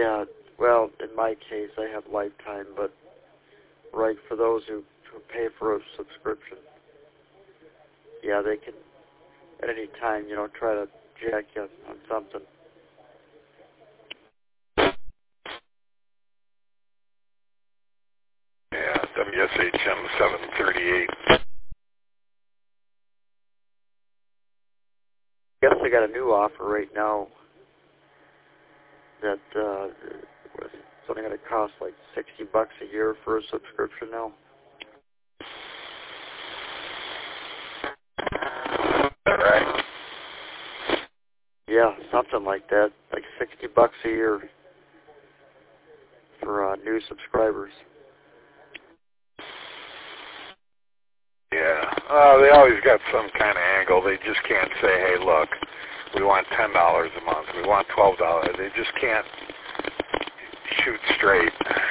Yeah, well, in my case, I have lifetime, but right for those who pay for a subscription, yeah, they can at any time, try to jack you on something. Yeah, WSHM 738. Guess I got a new offer right now that it's only going to cost like $60 a year for a subscription now. Right. Yeah, something like that, like $60 a year for new subscribers. Yeah. They always got some kind of angle. They just can't say, hey, look, we want $10 a month. We want $12. They just can't shoot straight.